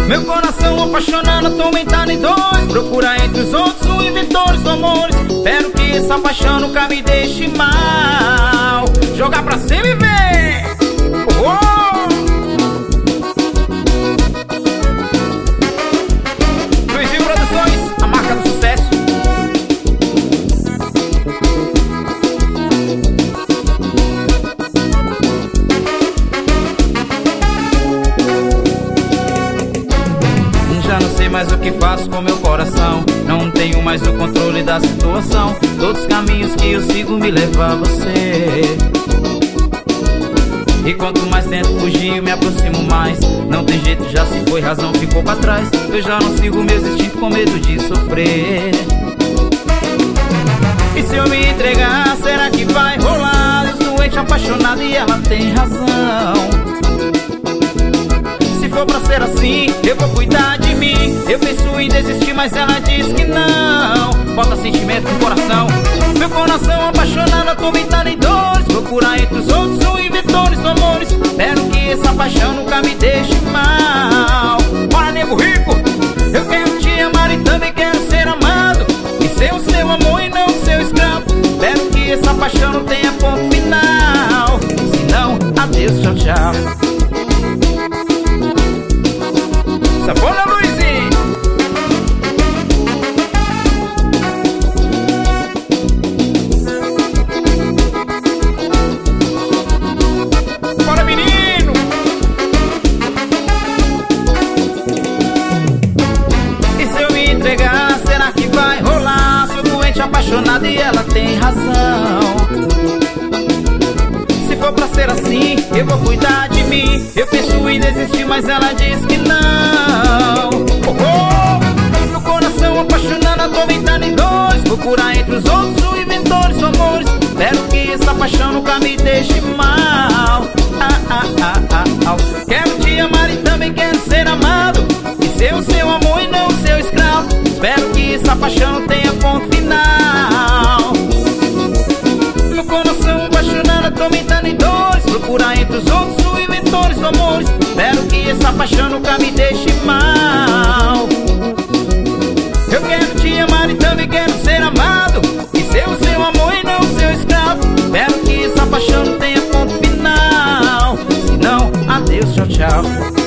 Meu coração apaixonado atualmente em dois. Procura entre os outros o inventor dos amores. Espero que essa paixão nunca me deixe mal. Jogar pra cima e ver. Luizinho Produções, a marca do sucesso. Já não sei mais o que faço com meu coração. Não tenho mais o controle da situação. Todos os caminhos que eu sigo me levam a você. E quanto mais tento fugir, eu me aproximo mais. Não tem jeito, já se foi, razão ficou pra trás. Eu já não sigo meus instintos com medo de sofrer. E se eu me entregar, será que vai rolar? Eu sou doente, apaixonado e ela tem razão. Se for pra ser assim, eu vou cuidar de mim. Eu penso em desistir, mas ela diz que não. Bota sentimento no coração. Meu coração apaixonado atualmente em dores. Procurar entre os outros o inventores do amores. Espero que essa paixão nunca me deixe mal. Bora, nego rico! Eu quero te amar e também quero ser amado. E ser o seu amor e não o seu escravo. Espero que essa paixão não tenha ponto final. Se não, adeus, tchau, tchau. Sabona, Luizinho! Bora, menino! E se eu me entregar, será que vai rolar? Sou doente, apaixonado e ela tem razão. Se for pra ser assim, eu vou cuidar de mim. Eu penso em desistir, mas ela diz que não. Meu coração apaixonado atualmente em dois. Procurar entre os outros o inventores do amores. Espero que essa paixão nunca me deixe mal. Quero te amar e também quero ser amado. E ser o seu amor e não o seu escravo. Espero que essa paixão não tenha ponto final. Meu coração apaixonado atualmente em dois. Procurar entre os outros o inventores do amores. Espero que essa paixão nunca me deixe mal. Eu quero te amar e também quero ser amado. E ser o seu amor e não o seu escravo. Espero que essa paixão não tenha ponto final. Se não, adeus, tchau, tchau.